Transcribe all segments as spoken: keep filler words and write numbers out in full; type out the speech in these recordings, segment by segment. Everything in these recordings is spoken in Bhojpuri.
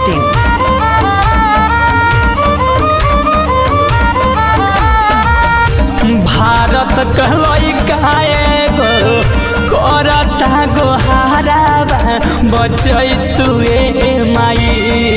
in. भारत कहलोई काए गो करता गोहाराबा बचई तुए माई।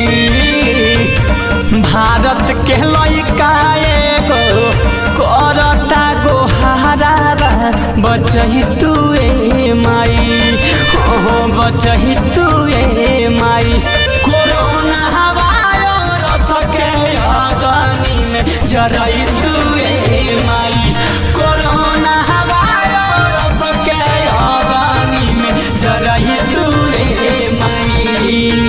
भारत कहलोई काए गो करता गोहाराबा बचई तुए माई। हो बचई तुए माई। कोरोना हवायो रसके अगनी में जरई तुए माई। कोरोना हवायो रसके अगनी में जरई तुए माई।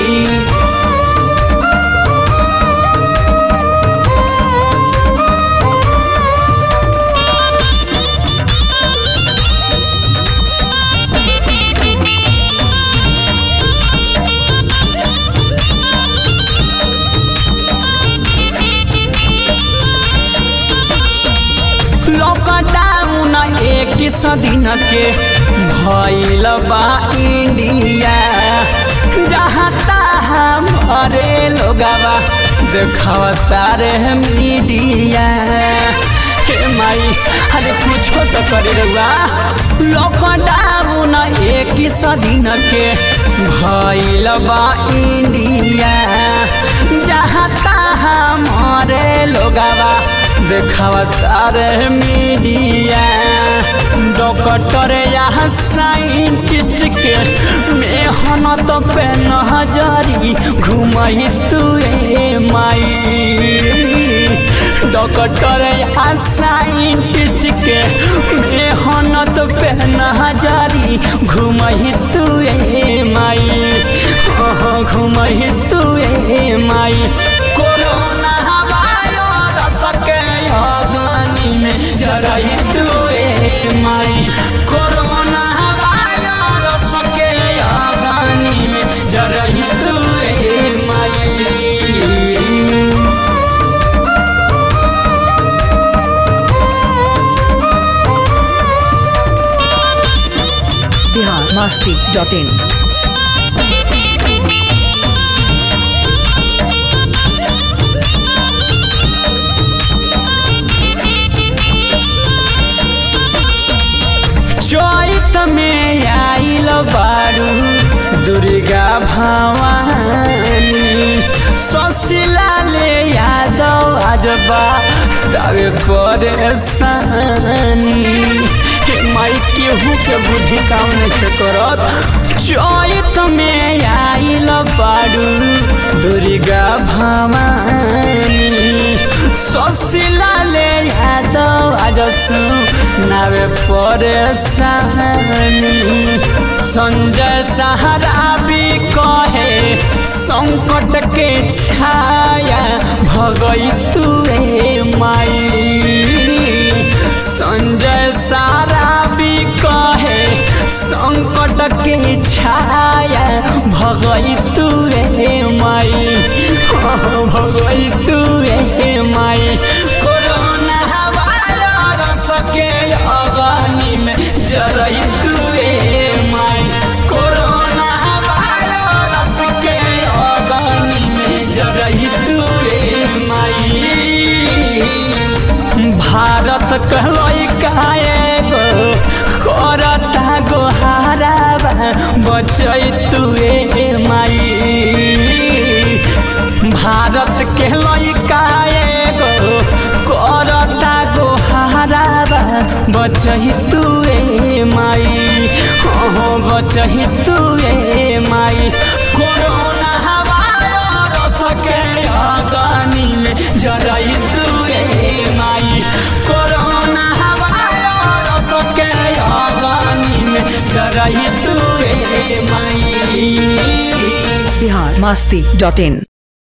लॉकडाउन एक दिन के भइल बा इंडिया। जहाँ तहाँ मरे लोगवा देखावता रे मीडिया। हे माई अरे कुछ तो करे रहुआ। लॉकडाउन एक दिन के भइल बा इंडिया। जहाँ तहाँ मरे लोगवा देखावता रे मीडिया। डॉक्टर या साइंटिस्ट के मेहनत पे नजरी घुमई तुए माई। डॉक्टर या साइंटिस्ट के मेहनत पे नजरी घुमई तुए माई। ओहो घुमई तुए माई। कोरोना हवायो रसके अगनी में जरई तुए माई। कोरोना हवायो रसके अगनी में जरई तुए माई। Bihar Masti dot in. चैत में आइल बारू दुर्गा भवानी। ससिला ले यादव आजबा तबे परेशानी। हे माई केहू के बुद्धि काम नहीं करत। चैत में आइल बारू दुर्गा भवानी। ससिला ले यादव आजसु नावे परेशानी। संजय सहाराबी कहे संकट के छाया भगई तुए माई। संजय सहाराबी कहे संकट के छाया भगई तुए माई। भगई तुए माई। कोरोना हवायो रसके अगनी में जरई तुए माई। कोरोना हवायो रसके अगनी में जरई तुए माई। भारत कहलोई काए गो करता गोहाराबा बचई तुए माई। भारत कहलोई काए गो करता गोहाराबा बचई तुए माई। हो बचई तुए माई। कोरोना हवायो रसके अगनी में जरई तुए माई। कोरोना हवायो रसके अगनी में जरई तुए माई। Bihar Masti dot in.